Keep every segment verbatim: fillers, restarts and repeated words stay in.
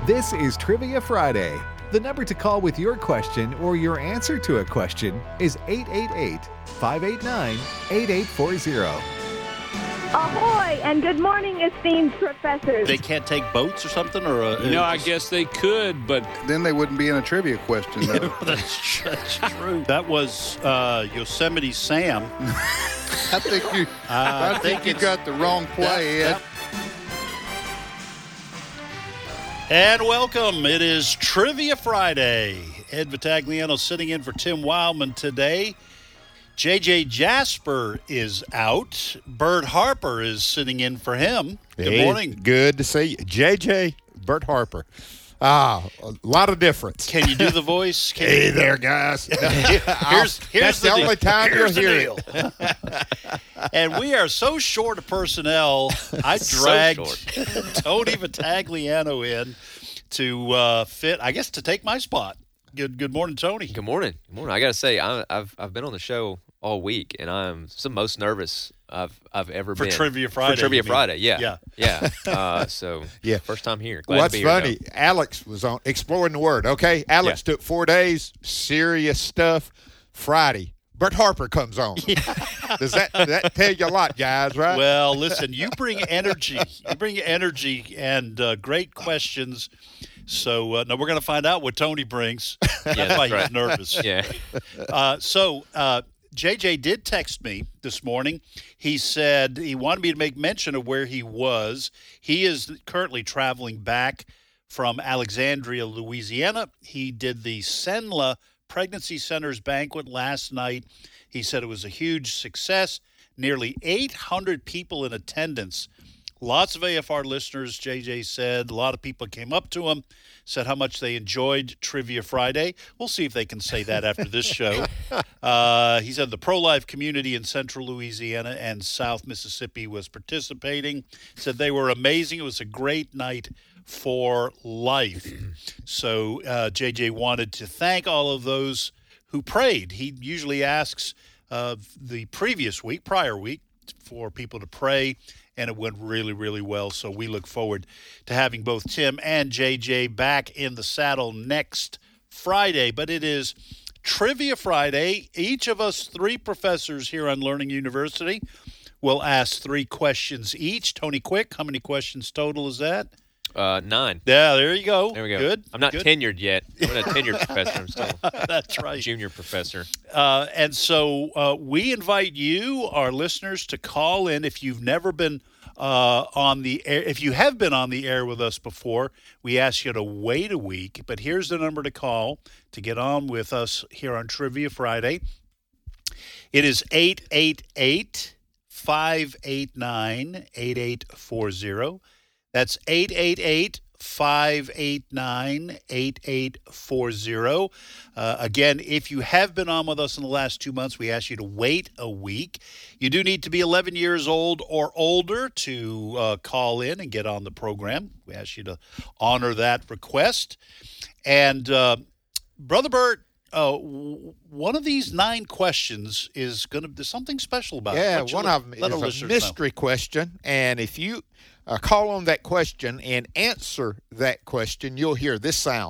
This is Trivia Friday. The number to call with your question or your answer to a question is eight eight eight, five eight nine, eight eight four zero. Ahoy, and good morning, esteemed professors. They can't take boats or something? or uh, No, I guess they could, but Then they wouldn't be in a trivia question, though. that's, that's true. That was uh, Yosemite Sam. I think you, Uh, I think you it's- got the wrong play, Ed. That- And welcome. It is Trivia Friday. Ed Vitagliano sitting in for Tim Wildman today. J J Jasper is out. Bert Harper is sitting in for him. Good Hey, morning. Good to see you. J J, Bert Harper. Ah, a lot of difference. Can you do the voice? Can Hey you- there, guys. Here's, here's That's the, deal. only time Here's you'll the hear deal. it. And we are so short of personnel, I So dragged short. Tony Vitagliano in to uh, fit, I guess, to take my spot. Good good morning, Tony. Good morning. Good morning. I got to say, I, I've I've been on the show all week, and I'm the most nervous I've I've ever For been Trivia Friday, For Trivia you mean? Friday, yeah, Yeah. yeah. Uh, so Yeah. first time here. Glad What's to be here, funny, though. Alex was on Exploring the Word, okay? Alex took four days, serious stuff. Friday, Bert Harper comes on. Does that, that tell you a lot, guys, right? Well, listen, you bring energy. You bring energy and uh, great questions. So, uh, now we're going to find out what Tony brings. That's Yeah, why that's he's nervous. Yeah. Uh, so, uh, J J did text me this morning. He said he wanted me to make mention of where he was. He is currently traveling back from Alexandria, Louisiana. He did the Senla Pregnancy Centers banquet last night. He said it was a huge success. Nearly eight hundred people in attendance. Lots of A F R listeners, J J said. A lot of people came up to him, said how much they enjoyed Trivia Friday. We'll see if they can say that after this show. Uh, he said the pro-life community in central Louisiana and South Mississippi was participating. Said they were amazing. It was a great night for life. So uh, J J wanted to thank all of those who prayed. He usually asks uh, the previous week, prior week, for people to pray, and it went really, really well. So we look forward to having both Tim and J J back in the saddle next Friday. But it is Trivia Friday. Each of us three professors here on Learning University will ask three questions each. Tony Quick, how many questions total is that? Uh, nine. Yeah, there you go. There we go. Good. I'm not Good. tenured yet. I'm not a tenured professor. I'm still That's a right. junior professor. Uh, and so uh, we invite you, our listeners, to call in if you've never been uh, on the air. If you have been on the air with us before, we ask you to wait a week. But here's the number to call to get on with us here on Trivia Friday. It is eight eight eight, five eight nine, eight eight four zero. That's eight eight eight, five eight nine, eight eight four zero. Uh, again, if you have been on with us in the last two months, we ask you to wait a week. You do need to be eleven years old or older to uh, call in and get on the program. We ask you to honor that request. And uh, Brother Bert, uh, w- one of these nine questions is going to, there's something special about it. Yeah, Why don't you one let- of them let our is a listeners know? mystery question, and if you uh, call on that question and answer that question, you'll hear this sound.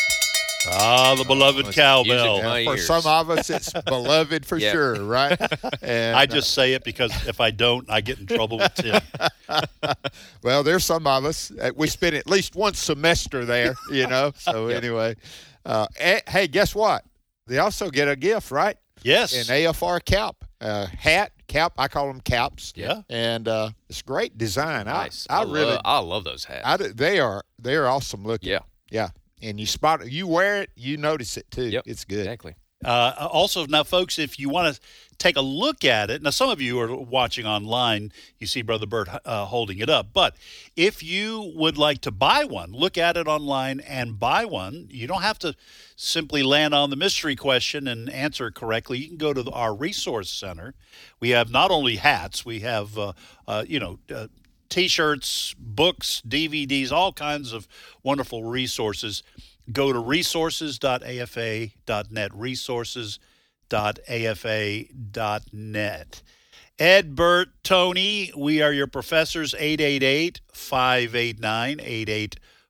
Ah, the beloved it's cowbell. music. My For ears. some of us, it's beloved for Yeah. sure, right? And, I just say it because if I don't, I get in trouble with Tim. uh, well, there's some of us. Uh, we spent at least one semester there, you know. So anyway, uh, eh, hey, guess what? They also get a gift, right? Yes. An A F R cap, uh, hat, cap. I call them caps. Yeah. And uh, it's great design. Nice. I, I, really, love, I love those hats. I do, they are they are awesome looking. Yeah. Yeah. And you spot it, you wear it, you notice it too. Yep. It's good. Exactly. Uh, also, now, folks, if you want to take a look at it, now some of you are watching online, you see Brother Bert uh, holding it up. But if you would like to buy one, look at it online and buy one. You don't have to simply land on the mystery question and answer it correctly. You can go to the, our resource center. We have not only hats, we have, uh, uh, you know, uh, T-shirts, books, D V Ds, all kinds of wonderful resources. Go to resources dot A F A dot net, resources dot A F A dot net. Ed, Bert, Tony, we are your professors, eight eight eight, five eight nine, eight eight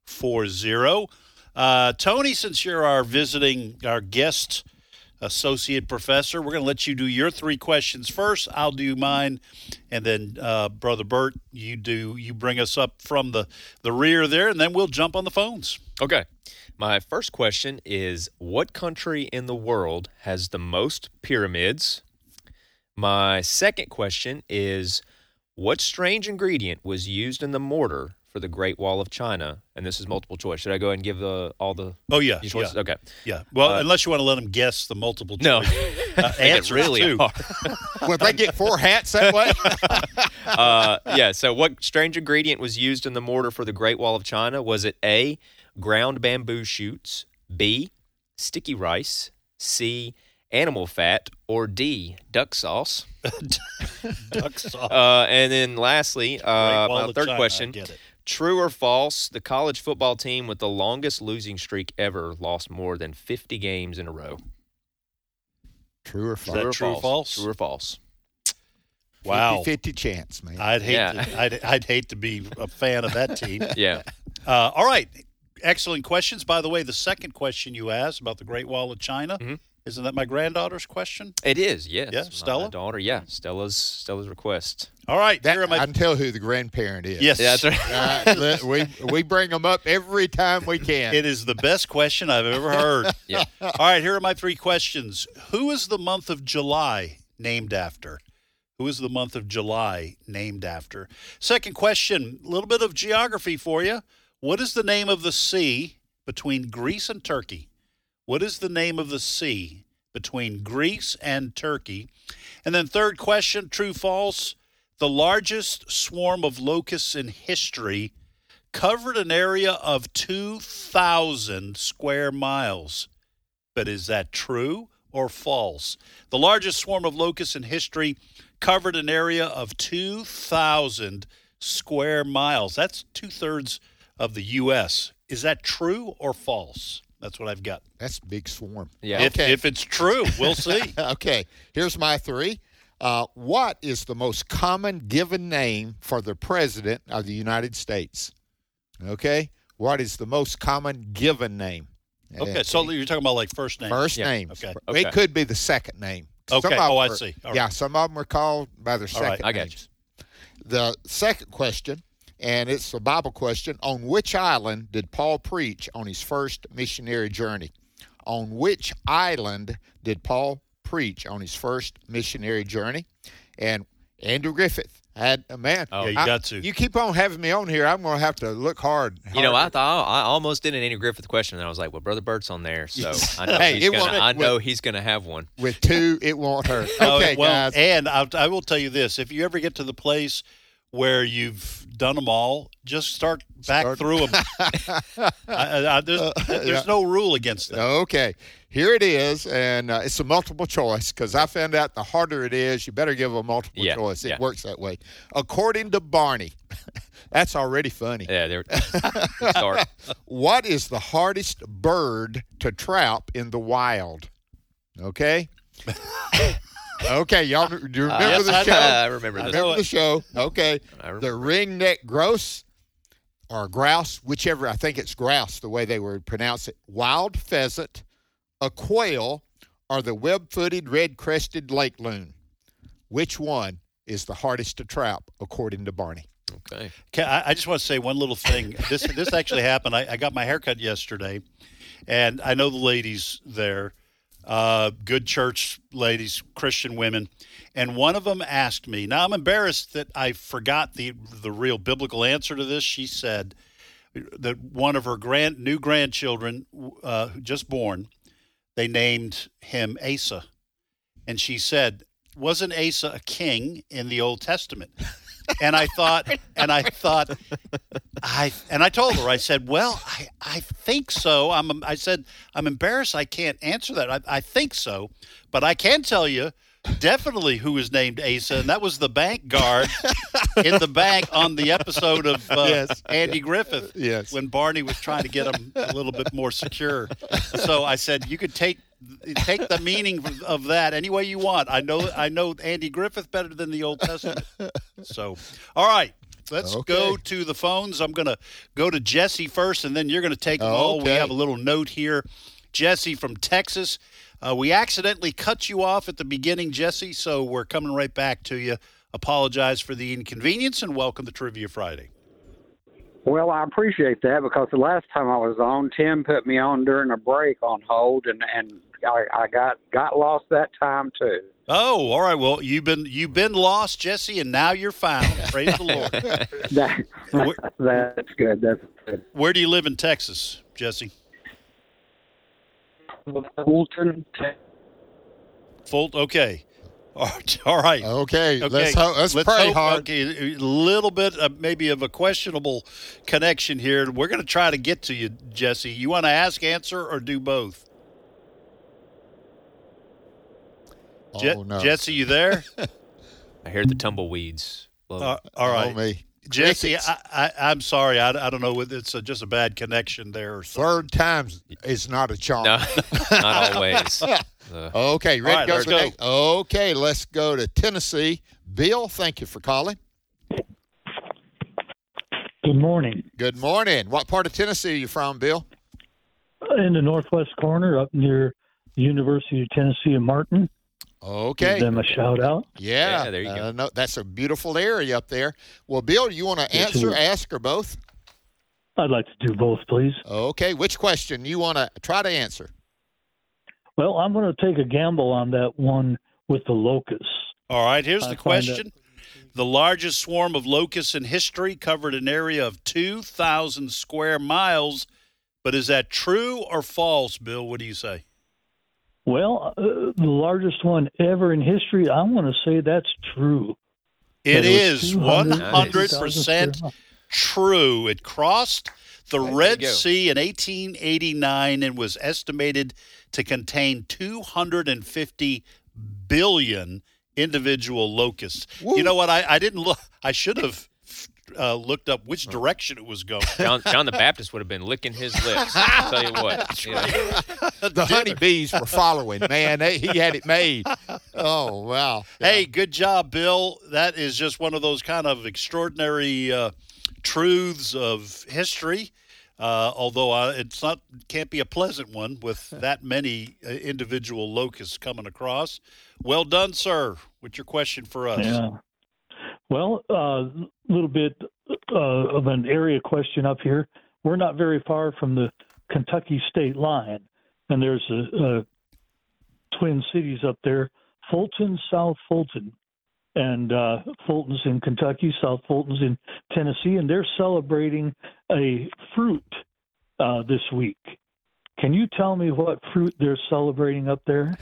four zero. Uh, Tony, since you're our visiting, our guest associate professor, we're going to let you do your three questions first. I'll do mine, and then uh, Brother Bert, you do you bring us up from the, the rear there, and then we'll jump on the phones. Okay. My first question is, what country in the world has the most pyramids? My second question is, what strange ingredient was used in the mortar for the Great Wall of China? And this is multiple choice. Should I go ahead and give the, all the Oh, yeah. choices? Yeah. Okay. Yeah. Well, Uh, unless you want to let them guess the multiple No. choice uh, Make it answers, really too. hard. Will they get four hats that way? uh, yeah, so what strange ingredient was used in the mortar for the Great Wall of China? Was it A, ground bamboo shoots, B, sticky rice, C, animal fat, or D, duck sauce? Duck sauce. Uh, and then lastly, uh, Great Wall my of third China, I question, get it. true or false, the college football team with the longest losing streak ever lost more than fifty games in a row? True or that false? true or false? True or false? Wow. fifty-fifty chance, man. I'd hate Yeah. to, I'd, I'd hate to be a fan of that team. Yeah. Uh, all right. Excellent questions. By the way, the second question you asked about the Great Wall of China, Mhm. isn't that my granddaughter's question? It is, yes. Yeah, My- Stella? My daughter, yeah. Stella's Stella's request. All right. That, here are my, I can tell who the grandparent is. yes. Yeah, that's right. Uh, let- we we bring them up every time we can. It is the best question I've ever heard. Yeah. All right, here are my three questions. Who is the month of July named after? Who is the month of July named after? Second question, a little bit of geography for you. What is the name of the sea between Greece and Turkey? What is the name of the sea between Greece and Turkey? And then third question, true, false. The largest swarm of locusts in history covered an area of two thousand square miles. But is that true or false? The largest swarm of locusts in history covered an area of two thousand square miles. That's two-thirds of the U S Is that true or false? That's what I've got. That's a big swarm. Yeah. If, Okay. if it's true, we'll see. Okay, here's my three. Uh, what is the most common given name for the President of the United States? Okay, what is the most common given name? Okay, so you're talking about like first name. First Yeah. names. Okay. Okay. It could be the second name. Okay. Some of Oh, I them are- see. All yeah, right. some of them are called by their All right. second I got names. The second question, and it's a Bible question, on which island did Paul preach on his first missionary journey? On which island did Paul preach on his first missionary journey? And Andrew Griffith had a man. Oh. Yeah, you I- got to. You keep on having me on here. I'm going to have to look hard. You know, I harder. thought I almost did an Andy Griffith question, and I was like, "Well, Brother Bert's on there, so I know Hey, he's it gonna. won't- I know well- he's gonna have one." With two, it won't hurt. Oh, Okay, well, guys. and I'll, I will tell you this: if you ever get to the place where you've done them all, just start back Start- through them. I, I, I, there's there's yeah. no rule against that. Okay, here it is, and uh, it's a multiple choice because I found out the harder it is, you better give a multiple Yeah, choice. It yeah. works that way. According to Barney, that's already funny. Yeah, they're good start. What is the hardest bird to trap in the wild? Okay. Okay, y'all, do you remember Uh, the I, show? I remember I this. remember the show. Okay. I remember. The ringneck grouse or grouse, whichever, I think it's grouse, the way they would pronounce it, wild pheasant, a quail, or the web-footed red-crested lake loon. Which one is the hardest to trap, according to Barney? Okay. Can, I, I just want to say one little thing. This this actually happened. I, I got my haircut yesterday, and I know the ladies there, uh, good church ladies, Christian women, and one of them asked me. Now I'm embarrassed that I forgot the the real biblical answer to this. She said that one of her grand new grandchildren, uh, just born, they named him Asa, and she said, "Wasn't Asa a king in the Old Testament?" And I thought, and I thought, I and I told her, I said, well, I, I think so. I'm, I said, I'm embarrassed. I can't answer that. I, I think so, but I can tell you definitely who was named Asa, and that was the bank guard in the bank on the episode of uh, Yes. Andy Griffith. Yes. When Barney was trying to get him a little bit more secure. So I said, you could take take the meaning of, of that any way you want. I know I know Andy Griffith better than the Old Testament. So, all right. let's Okay. go to the phones. I'm going to go to Jesse first, and then you're going to take them all. We Okay. have a little note here. Jesse from Texas. Uh, we accidentally cut you off at the beginning, Jesse, so we're coming right back to you. Apologize for the inconvenience, and welcome to Trivia Friday. Well, I appreciate that because the last time I was on, Tim put me on during a break on hold, and, and I, I got, got lost that time too. Oh, all right. Well, you've been you've been lost, Jesse, and now you're found. Praise the Lord. That, that's good. That's good. Where do you live in Texas, Jesse? Fulton, Texas. Fulton. Okay. All right. All right. Okay, Okay, let's, ho- let's, pray hope, hard. Okay, a little bit of maybe of a questionable connection here. We're going to try to get to you, Jesse. You want to ask, answer, or do both? Je- Oh, no. Jesse, you there? I hear the tumbleweeds. Love it. Uh, all right, Oh, me. Jesse. Crickets. I, I, I'm sorry. I, I don't know whether it's a, just a bad connection there or something. Third times is not a charm. No, not always. Uh, Okay, ready All right, to go let's to go. the next? Okay, let's go to Tennessee. Bill, thank you for calling. Good morning. Good morning. What part of Tennessee are you from, Bill? In the northwest corner, up near the University of Tennessee in Martin. Okay. Give them a shout out. Yeah, Yeah, there you go. uh, no, that's a beautiful area up there. Well, Bill, you want to Yes, answer, sir. ask, or both? I'd like to do both, please. Okay, which question you want to try to answer? Well, I'm going to take a gamble on that one with the locusts. All right, here's I the find question. The largest swarm of locusts in history covered an area of two thousand square miles. But is that true or false, Bill? What do you say? Well, uh, the largest one ever in history, I want to say that's true. It That was is two one hundred hundred percent square miles. true. It crossed the There you Red go. Sea in eighteen eighty-nine and was estimated to contain two hundred fifty billion individual locusts. Woo. You know what? I, I didn't look. I should have uh, looked up which direction it was going. John, John the Baptist would have been licking his lips. I'll tell you what. You know. The honeybees were following, man. They, he had it made. Oh, wow. Hey, good job, Bill. That is just one of those kind of extraordinary uh, truths of history. Uh, although uh, it's not, can't be a pleasant one with that many uh, individual locusts coming across. Well done, sir. What's your question for us? Yeah. Well, a uh, little bit uh, of an area question up here. We're not very far from the Kentucky state line, and there's a, a twin cities up there, Fulton, South Fulton. And uh, Fulton's in Kentucky, South Fulton's in Tennessee, and they're celebrating a fruit uh, this week. Can you tell me what fruit they're celebrating up there?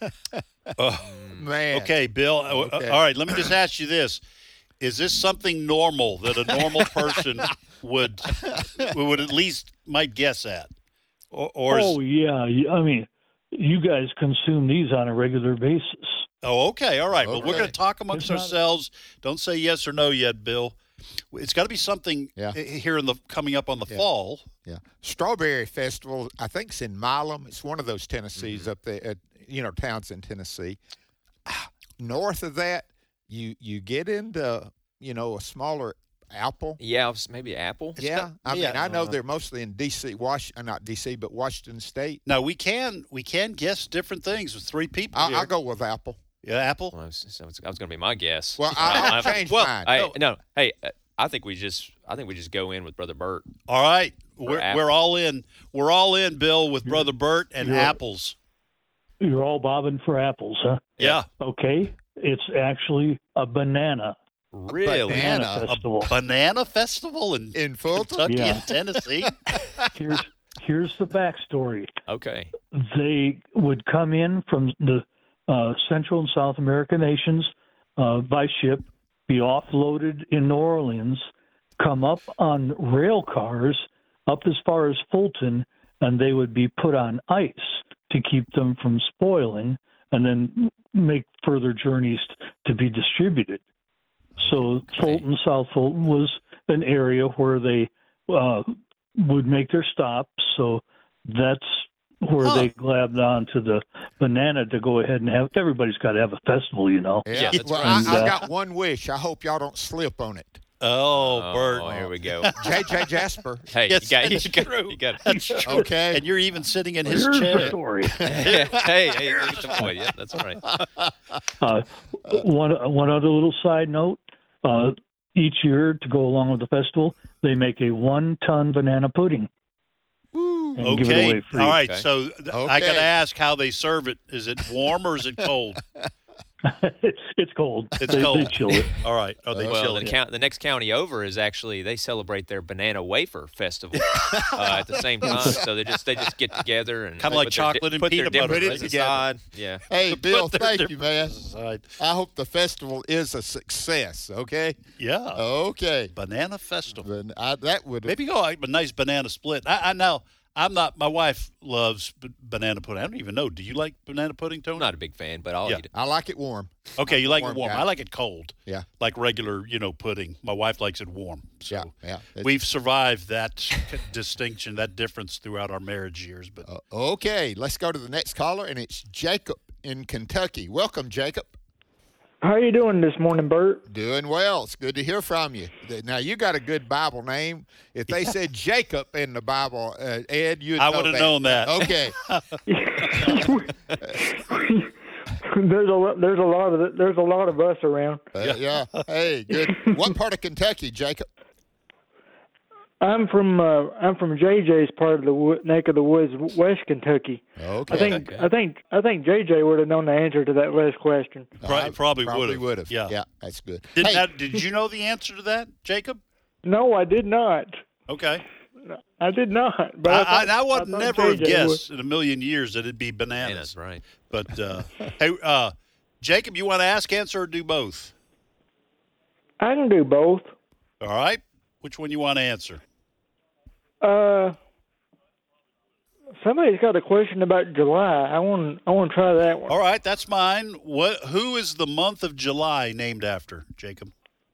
Oh, Man. okay, Bill. Uh, Okay. All right, let me just ask you this. Is this something normal that a normal person would would at least might guess at? Or, or is, Oh, yeah. y- I mean, you guys consume these on a regular basis. Oh, okay. All right. Well, we're Okay. going to talk amongst It's not- ourselves. Don't say yes or no yet, Bill. It's got to be something Yeah. uh, here in the coming up on the Yeah. fall. Yeah. Strawberry Festival, I think it's in Milam. It's one of those Tennessees Mm-hmm. up there, at, you know, towns in Tennessee. Ah, North of that, you you get into, you know, a smaller apple. Yeah, it was maybe Apple. Yeah. got- I mean, yeah. I know they're mostly in D C, Wash, uh, not D C, but Washington State. Now we can we can guess different things with three people. I, here. I'll go with apple. Yeah, Apple. Well, that was, that was, that was going to be my guess. Well, I, I'll I- change well, mine. I, No. no, hey, uh, I think we just, I think we just go in with Brother Bert. All right, we're Apple. we're all in. We're all in, Bill, with Brother Bert and You're- apples. You're all bobbing for apples, huh? Yeah, Okay. It's actually a banana. Really? Banana. Banana festival. banana festival in In Fulton? Kentucky Yeah. and Tennessee. Here's here's the backstory. Okay. They would come in from the uh, Central and South American nations uh, by ship, be offloaded in New Orleans, come up on rail cars up as far as Fulton, and they would be put on ice to keep them from spoiling, and then make further journeys to be distributed. So Fulton, South Fulton was an area where they uh, would make their stops. So that's where Huh. they grabbed onto the banana to go ahead and have. Everybody's got to have a festival, you know. Yeah. Yeah, that's well, right. I, I And, uh, got one wish. I hope y'all don't slip on it. Oh, Bert. Oh, here we go. J J Jasper. Hey, Yes, you got, that's you got, true. you got That's true. Okay. And you're even sitting in his Here's the chair. story. hey, hey, hey, get the point. Yeah, that's all right. Uh, one one other little side note: uh, each year, to go along with the festival, they make a one-ton banana pudding. And give it Okay. away free. All right. Okay. So th- I got to Okay. ask how they serve it. Is it warm or is it cold? It's cold. It's they, cold. They chill it. All right. Oh, they Well, chill the, it. count, the next county over is actually they celebrate their banana wafer festival uh, at the same time. So they just they just get together and Kinda they like put their di- chocolate and put peanut their butter differences together. aside. Yeah. Hey, Bill, Put their thank you, man. differences aside. I hope the festival is a success, okay? Yeah. Okay. Banana festival. Then I, that would Maybe go like a nice banana split. I, I know. I'm not. My wife loves b- banana pudding. I don't even know. Do you like banana pudding, Tony? I'm not a big fan, but I'll Yeah. eat it. I like it warm. Okay, you like warm it warm. guy. I like it cold. Yeah. Like regular, you know, pudding. My wife likes it warm. So Yeah, yeah. It's- we've survived that distinction, that difference throughout our marriage years. But Uh, okay, let's go to the next caller, and it's Jacob in Kentucky. Welcome, Jacob. How you doing this morning, Bert? Doing well. It's good to hear from you. Now, you got a good Bible name. If they said Jacob in the Bible, uh, Ed, you'd I know would have that. known that. Okay. there's a lo- there's a lot of there's a lot of us around. Uh, yeah. Hey, good. What part of Kentucky, Jacob? I'm from uh, I'm from J J's part of the wo- neck of the woods, West Kentucky. Okay. I think I think I think J J would have known the answer to that last question. Pro- I probably probably would've. would have. Yeah. Yeah, that's good. did, Hey, now, did you know the answer to that, Jacob? No, I did not. Okay. I did not. But I, I, thought, I, I would thought never have J J would. guessed in a million years that it'd be Man, bananas. that's right. But uh, hey, uh, Jacob, you want to ask, answer, or do both? I can do both. All right. Which one you want to answer? Uh, somebody's got a question about July. I want I want to try that one. All right, that's mine. What? Who is the month of July named after, Jacob?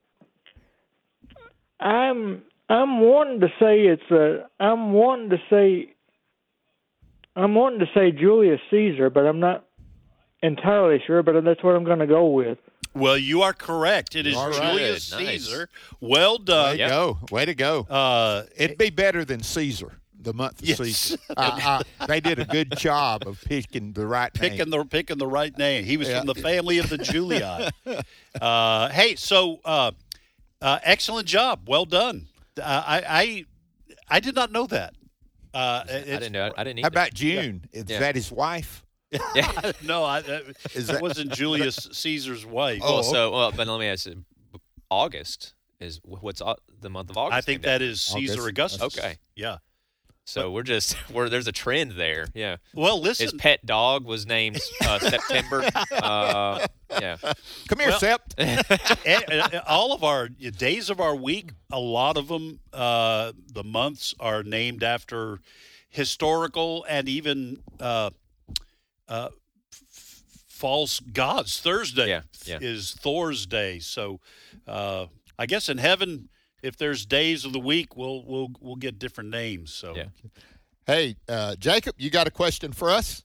I'm I'm wanting to say it's a I'm wanting to say I'm wanting to say Julius Caesar, but I'm not entirely sure. But that's what I'm going to go with. Well, you are correct. It is All right. Julius Nice. Caesar. Well way done. to Yep. go. Way to go. Uh, It'd be better than Caesar, the month of Yes. Caesar. Uh, uh, they did a good job of picking the right name. picking the picking the right name. He was Yeah. from the family of the Julii. uh, hey, so uh, uh, excellent job. Well done. Uh, I, I I did not know that. Uh, I didn't know. I didn't. How Either. about June? Is Yeah. that his wife? Yeah. no, I, that, Is that that- wasn't Julius Caesar's wife. Oh, Well, so well, but let me ask you. August is what's au- the month of August? I think named after? that is Caesar August. Augustus. Okay. Yeah. So we're just we're there's a trend there. Yeah. Well, His listen. pet dog was named uh, September. Uh, yeah. Come here, Well- Sept. eh, eh, all of our days of our week, a lot of them, uh, the months are named after historical and even uh, uh, f- false gods. Thursday Yeah, yeah. is Thor's day, so uh, I guess in heaven, if there's days of the week, we'll we'll we'll get different names. So Yeah. Hey, uh, Jacob, you got a question for us?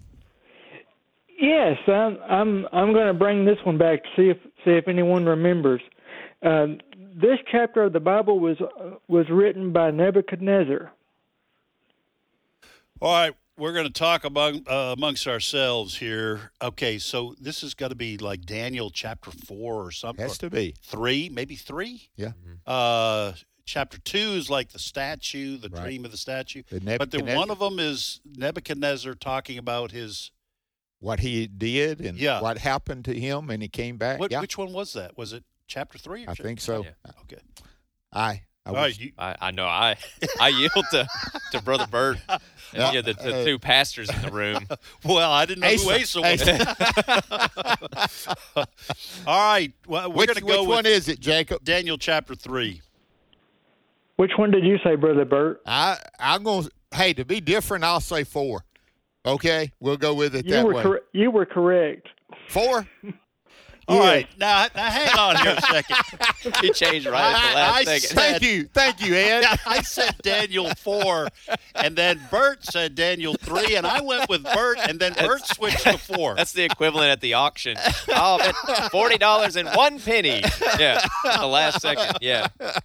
Yes, I'm I'm I'm going to bring this one back to see if see if anyone remembers. Uh, this chapter of the Bible was uh, was written by Nebuchadnezzar. All right, we're going to talk among, uh, amongst ourselves here. Okay, so this has got to be like Daniel chapter four or something. Has to be. Three, maybe three. Yeah. Uh, chapter two is like the statue, the Right. dream of the statue. The But then Nebuchadnezzar. one of them is Nebuchadnezzar talking about his. What he did and Yeah. what happened to him, and he came back. What, yeah, Which one was that? Was it chapter three? Or I chapter- think so. Yeah. Okay. I. I All was, right. You, I, I know. I I yield to, to Brother Bert. And Yeah. yeah, the, the Uh, two pastors in the room. well, I didn't know who Asa. Asa was. All right. Well, we're which going to go which with one is it, Jacob? Daniel chapter three. Which one did you say, Brother Bert? I I'm gonna. Hey, to be different, I'll say four. Okay, we'll go with it You that were way. cor- you were correct. Four. All right, now, now hang on here a second. He changed right at the last I, I second. said, Thank you. Thank you, Ed. I said Daniel four, and then Bert said Daniel three, and I went with Bert, and then Bert switched to four. That's the equivalent at the auction. Oh, bet forty dollars and one penny. Yeah, at the last second. Yeah.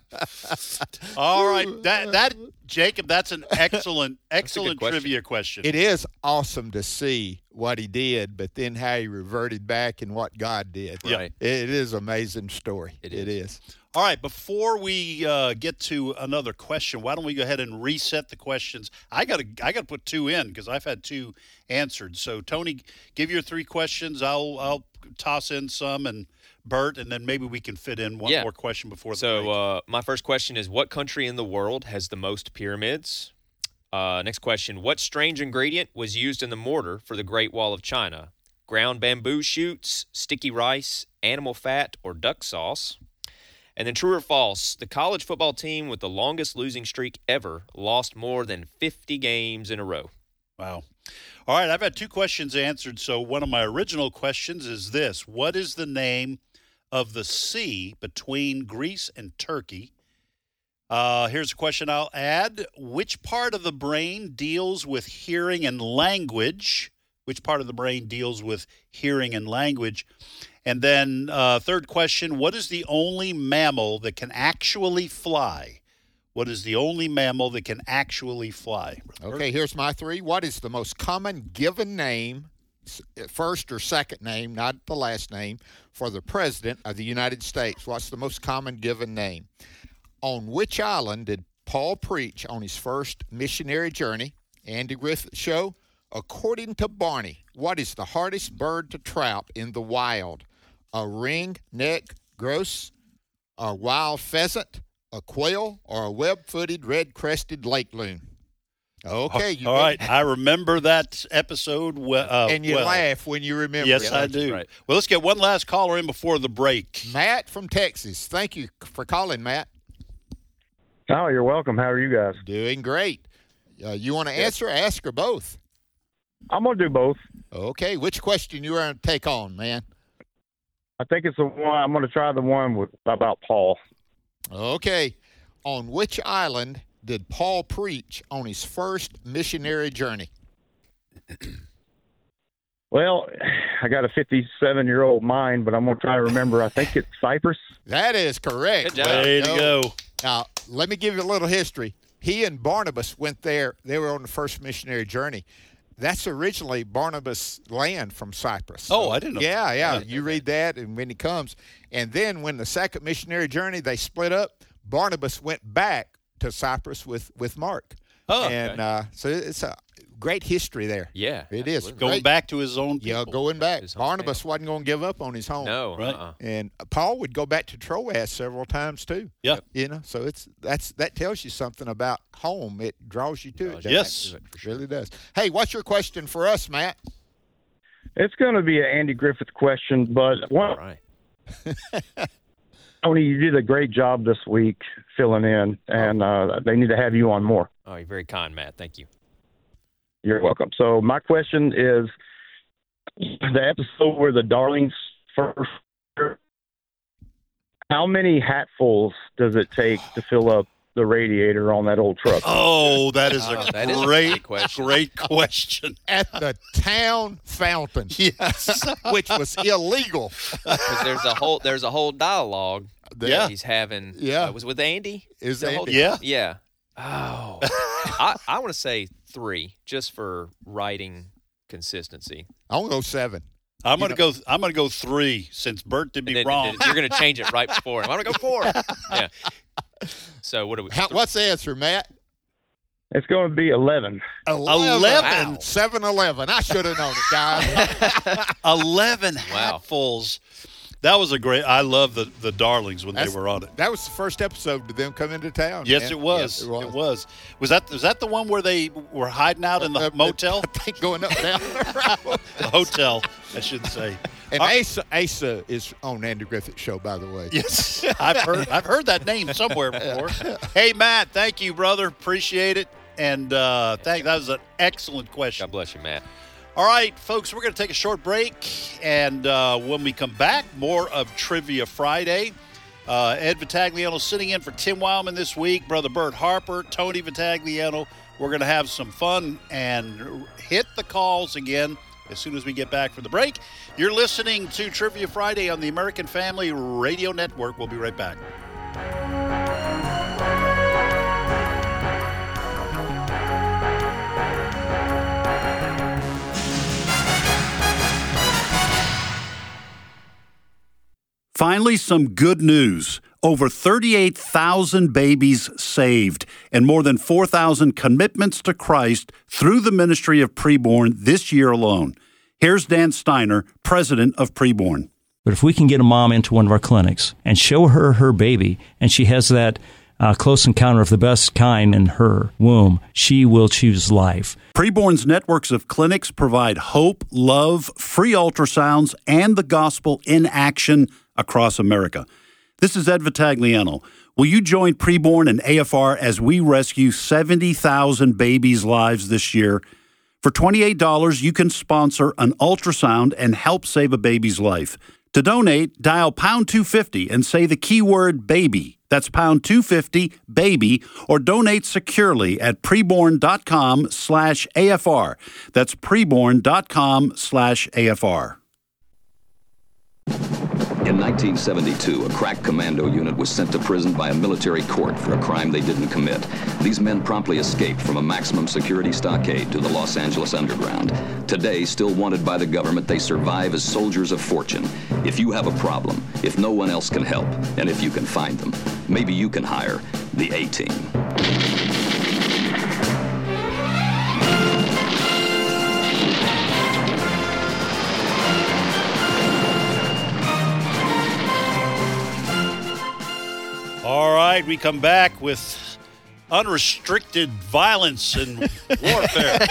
All right, that that Jacob, that's an excellent, excellent question. trivia question. It is awesome to see what he did, but then how he reverted back and what God did. Right. It is an amazing story. It It is. is. All right, before we uh, get to another question, why don't we go ahead and reset the questions? I got to I got to put two in because I've had two answered. So Tony, give your three questions. I'll I'll toss in some, and Bert, and then maybe we can fit in one Yeah. more question before the So break. uh, my first question is, what country in the world has the most pyramids? Uh, next question, what strange ingredient was used in the mortar for the Great Wall of China? Ground bamboo shoots, sticky rice, animal fat, or duck sauce? And then true or false, the college football team with the longest losing streak ever lost more than fifty games in a row. Wow. All right, I've had two questions answered. So one of my original questions is this: what is the name of the sea between Greece and Turkey? Uh, here's a question I'll add. Which part of the brain deals with hearing and language? Which part of the brain deals with hearing and language? And then uh, third question, what is the only mammal that can actually fly? What is the only mammal that can actually fly? Okay, here's my three. What is the most common given name, s- first or second name, not the last name, for the President of the United States? What's the most common given name? On which island did Paul preach on his first missionary journey? Andy Griffith Show. According to Barney, what is the hardest bird to trap in the wild? A ring-neck grouse, a wild pheasant, a quail, or a web-footed red-crested lake loon? Okay. You All right, I remember that episode. we- Uh, And you well. laugh when you remember Yes, it. I do. right. Well, let's get one last caller in before the break. Matt from Texas. Thank you for calling, Matt. Oh, you're welcome. How are you guys? Doing great. Uh, you want to answer or ask or both? I'm going to do both. Okay. Which question you want to take on, man? I think it's the one. I'm going to try the one with about Paul. Okay. On which island did Paul preach on his first missionary journey? Well, I got a fifty-seven-year-old mind, but I'm going to try to remember. I think it's Cyprus. That is correct. Good job. Way to No. go. Now, let me give you a little history. He and Barnabas went there. They were on the first missionary journey. That's originally Barnabas' land from Cyprus. Oh, I didn't know Yeah, that. yeah. Yeah. You read that, and when he comes. And then when the second missionary journey, they split up, Barnabas went back to Cyprus with, with Mark. Oh, and okay. uh, so it's a great history there. Yeah. It is. absolutely. Going Great. back to his own Yeah, people. going back. His home Barnabas wasn't going to give up on his home. No. Right. Uh-uh. And Paul would go back to Troas several times too. Yeah. You know, so it's that's that tells you something about home. It draws you to it. doesn't Yes. it? It really does. Hey, what's your question for us, Matt? It's going to be an Andy Griffith question, but All one, right. Tony, you did a great job this week filling in, and uh, they need to have you on more. Oh, you're very kind, Matt. Thank you. You're welcome. So my question is, the episode where the Darlings first, how many hatfuls does it take to fill up the radiator on that old truck? Oh, that is a Oh, that is a great, great question. great question. At the town fountain, Yes. which was illegal. 'Cause there's a whole there's a whole dialogue that Yeah. he's having. Yeah. Uh, was it with Andy? Is The whole- Andy? Yeah. Yeah. Oh. I, I want to say three, just for writing consistency. I'm gonna go seven. I'm gonna go. I'm gonna go three since Bert did me And then- wrong. and you're going to change it right before him. I'm going to go four. Yeah. So what do we? How, what's the answer, Matt? It's going to be eleven. Eleven. Wow. seven eleven. I should have known it, guys. Eleven Wow. hatfuls. That was a great. I love the the Darlings when That's- they were on it. That was the first episode to them come into town. Yes, man. it was. Yes, it was. Was that was that the one where they were hiding out in the Uh, motel, I think going up down the road. the hotel? I should say. And Uh, Asa, Asa is on Andy Griffith Show, by the way. Yes, I've heard I've heard that name somewhere before. Hey, Matt, thank you, brother. Appreciate it. And uh, thank that was an excellent question. God bless you, Matt. All right, folks, we're going to take a short break, and uh, when we come back, more of Trivia Friday. Uh, Ed Vitagliano sitting in for Tim Wildman this week, Brother Bert Harper, Tony Vitagliano. We're going to have some fun and hit the calls again as soon as we get back from the break. You're listening to Trivia Friday on the American Family Radio Network. We'll be right back. Finally, some good news. Over thirty-eight thousand babies saved and more than four thousand commitments to Christ through the ministry of Preborn this year alone. Here's Dan Steiner, president of Preborn. But if we can get a mom into one of our clinics and show her her baby, and she has that uh, close encounter of the best kind in her womb, she will choose life. Preborn's networks of clinics provide hope, love, free ultrasounds, and the gospel in action across America. This is Ed Vitagliano. Will you join Preborn and A F R as we rescue seventy thousand babies' lives this year? For twenty-eight dollars, you can sponsor an ultrasound and help save a baby's life. To donate, dial pound two fifty and say the keyword baby. That's pound two fifty, baby, or donate securely at preborn.com slash AFR. That's preborn.com slash AFR. In nineteen seventy-two, a crack commando unit was sent to prison by a military court for a crime they didn't commit. These men promptly escaped from a maximum security stockade to the Los Angeles underground. Today, still wanted by the government, they survive as soldiers of fortune. If you have a problem, if no one else can help, and if you can find them, maybe you can hire the A-Team. All right, we come back with unrestricted violence and warfare,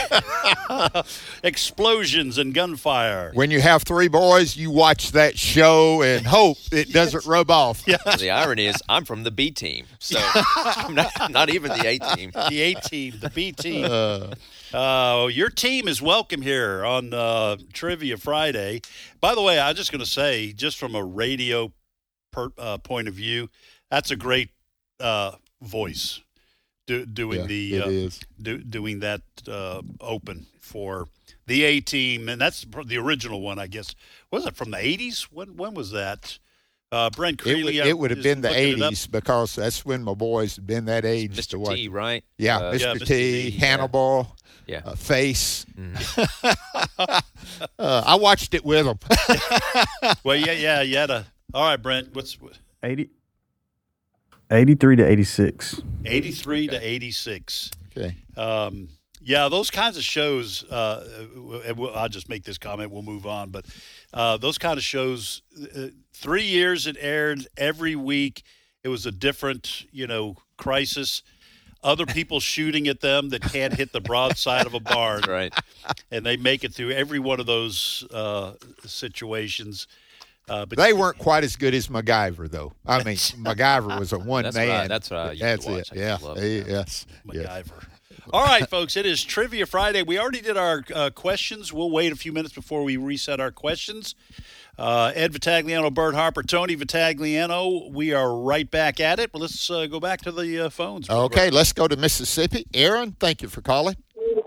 explosions and gunfire. When you have three boys, you watch that show and hope it doesn't rub off. Yeah. The irony is I'm from the B team, so I'm not, not even the A team. The A team, the B team. Uh, uh, your team is welcome here on uh, Trivia Friday. By the way, I was just going to say, just from a radio per, uh, point of view, that's a great uh, voice. Do, doing yeah, the uh, is. Do, doing that uh, open for the A Team, and that's the original one, I guess. Was it from the eighties? When when was that? Uh, Brent It Creeley. would, it would have been the eighties it because that's when my boys had been that age. Mister To watch. T, right? Yeah, Uh, Mister yeah, Mister T, T, Hannibal, Yeah. uh, Face. Mhm. uh, I watched it with them. Well, yeah, yeah, you had a. All right, Brent. What's eighty, eighty-three to eighty-six. eighty-three to eighty-six. Okay. Um, yeah, those kinds of shows. Uh, and we'll, I'll just make this comment. We'll move on. But uh, those kind of shows. Uh, three years it aired every week. It was a different, you know, crisis. Other people shooting at them that can't hit the broadside of a barn. Right. And they make it through every one of those uh, situations. Uh, but They weren't quite as good as MacGyver, though. I mean, MacGyver was a one That's man. what I- that's what I used to That's watch. it. I Yeah. just love He- that. yes. MacGyver. Yes. All right, folks, it is Trivia Friday. We already did our uh, questions. We'll wait a few minutes before we reset our questions. Uh, Ed Vitagliano, Bert Harper, Tony Vitagliano. We are right back at it. But let's uh, go back to the uh, phones. Okay, let's go to Mississippi. Aaron, thank you for calling.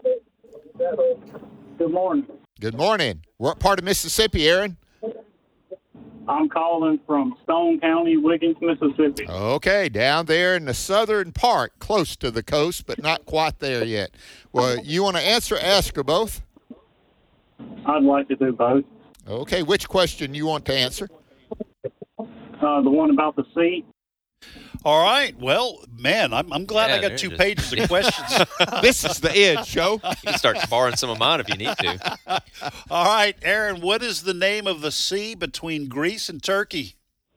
Good morning. Good morning. What part of Mississippi, Aaron? I'm calling from Stone County, Wiggins, Mississippi. Okay, down there in the southern part, close to the coast, but not quite there yet. Well, you want to answer, ask, or both? I'd like to do both. Okay, which question you want to answer? Uh, the one about the sea. All right. Well, man, I'm, I'm glad Yeah, I got they're two just- pages of questions. This is the Ed Show. You can start borrowing some of mine if you need to. All right, Aaron, what is the name of the sea between Greece and Turkey?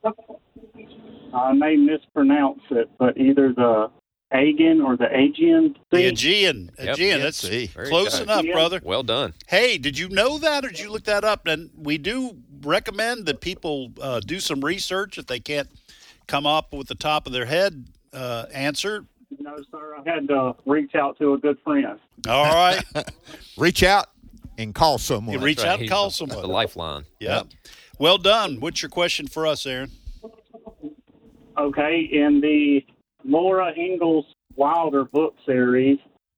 I may mispronounce it, but either the Aegean or the Aegean The Sea. Aegean. Yep. Aegean. Yeah, That's see. Very close good. enough, Yeah. brother. Well done. Hey, did you know that or did you look that up? And we do recommend that people uh, do some research if they can't come up with the top of their head uh, answer. No, sir. I had to reach out to a good friend. All right. Reach out and call someone. You reach That's right. out and He's call the- someone. The lifeline. Yeah. Well done. What's your question for us, Aaron? Okay, in the Laura Ingalls Wilder book series,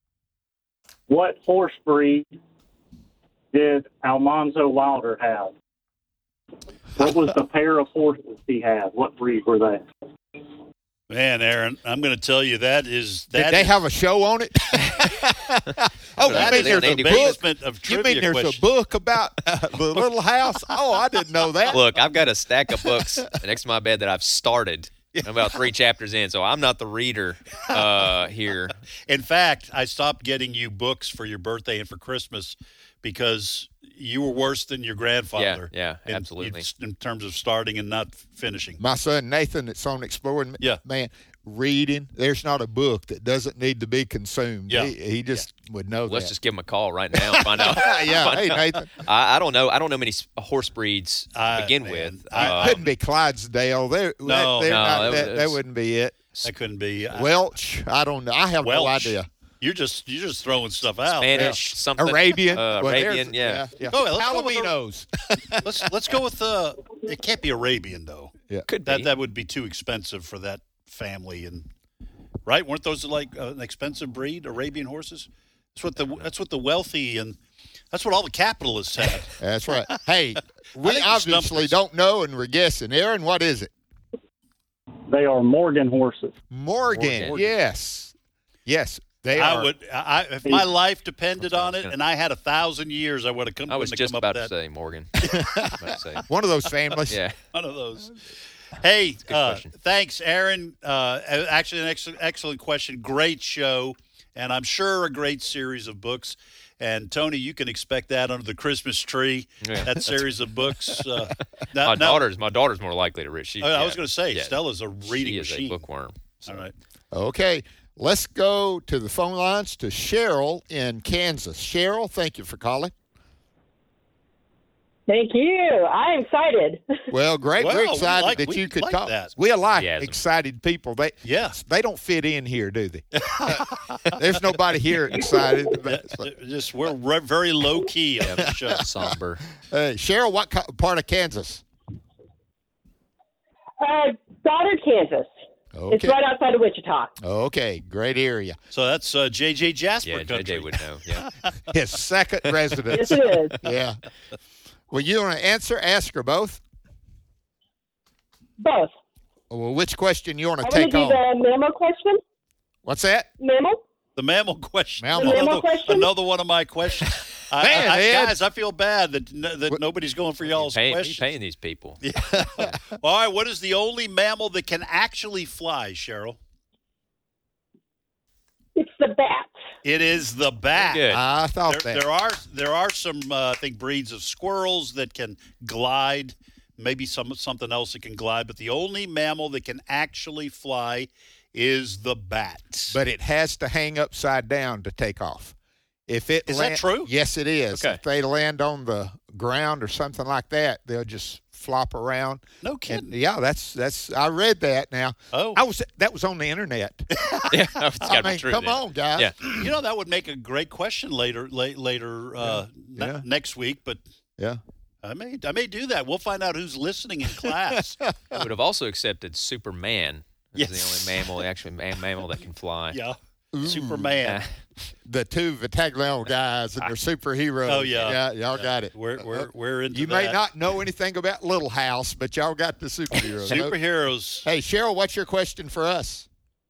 what horse breed did Almanzo Wilder have? What was the pair of horses he had? What breed were they? Man, Aaron, I'm going to tell you that is that. Did they is, have a show on it? oh, you that mean is there's the a basement book? of You trivia mean there's questions. a book about uh, the little house? Oh, I didn't know that. Look, I've got a stack of books next to my bed that I've started. I'm about three chapters in, so I'm not the reader uh, here. In fact, I stopped getting you books for your birthday and for Christmas because you were worse than your grandfather. Yeah, yeah, in, absolutely. In terms of starting and not finishing. My son Nathan, that's on Exploring, Yeah. man, reading. There's not a book that doesn't need to be consumed. Yeah. He, he just would know Let's that. just give him a call right now and find out. yeah. find Hey, out. Nathan. I, I don't know. I don't know many s- horse breeds to I- begin man, with. I- Uh, Couldn't be Clydesdale. They're, No. they're No, not, that that, was- that wouldn't be it. That couldn't be. I- Welch, I don't know. I have no Welch. idea. You're just you're just throwing stuff out. Spanish, something. Arabian. Uh, Well, there's- Arabian, yeah. yeah. Oh, let's go with Palominos. Let's let's go with uh. It can't be Arabian though. Yeah. Could That be. that would be too expensive for that family and right. Weren't those like uh, an expensive breed, Arabian horses? That's what the that's what the wealthy and that's what all the capitalists had. That's right. Hey, we think the obviously stumpers- don't know, and we're guessing. Aaron, what is it? They are Morgan horses. Morgan. Morgan. Yes. Yes. They I are. would, I, if my life depended on it, and I had a thousand years, I would have come. I was wouldn't have just come about up to with say Morgan. About to say. One of those families. Yeah. that. One of those. Hey, good uh, question. thanks, Aaron. Uh, actually, an excellent, excellent question. Great show, and I'm sure a great series of books. And Tony, you can expect that under the Christmas tree. Yeah. That series of books. Uh, my now- now- daughter's my daughter's more likely to read. She, I, I yeah, was going to say, yeah. Stella's a reading she is machine. a bookworm. All right. Okay. Let's go to the phone lines to Cheryl in Kansas. Cheryl, thank you for calling. Thank you. I am excited. Well, great. Well, We're we excited like- that we you could like call. that. We like Yeah, it's- excited people. They Yeah. they don't fit in here, do they? There's nobody here excited. About, so. Just we're re- very low key on the show. Somber. Hey, Cheryl, what co- part of Kansas? Uh, Goddard, Kansas. Okay. It's right outside of Wichita. Okay, great area. So that's uh, J J Jasper Yeah, country. J J would know. Yeah. His second residence. Yes, it is. Yeah. Well, you want to answer, ask, or both? Both. Well, which question you want I to want to take do on? the mammal question. What's that? Mammal? The mammal question. Mammal. The mammal Another, question? another one of my questions. I, Man, I, I, Ed. guys, I feel bad that n- that nobody's going for y'all's Paying, questions. paying these people. All right, what is the only mammal that can actually fly, Cheryl? It's the bat. It is the bat. Good. I thought There, that. there are there are some uh, I think breeds of squirrels that can glide, maybe some something else that can glide, but the only mammal that can actually fly is the bat. But it has to hang upside down to take off. If it Is that land- true? Yes, it is. Okay. If they land on the ground or something like that, they'll just flop around. No kidding. And yeah, that's that's. I read that. Now, Oh. I was that was on the internet. Yeah, it's I got to mean, be true. come then. on, guys. Yeah. You know that would make a great question later late, later uh, ne- Yeah. next week, but Yeah. I may I may do that. We'll find out who's listening in class. I would have also accepted Superman as Yes. the only mammal, actually man, mammal that can fly. yeah. Superman. Uh, The two Vitagliano guys and their superheroes. Oh, yeah. yeah, y'all got it. We're we're we're into You that. may not know anything about Little House, but y'all got the superheroes. Superheroes. Hey, Cheryl, what's your question for us?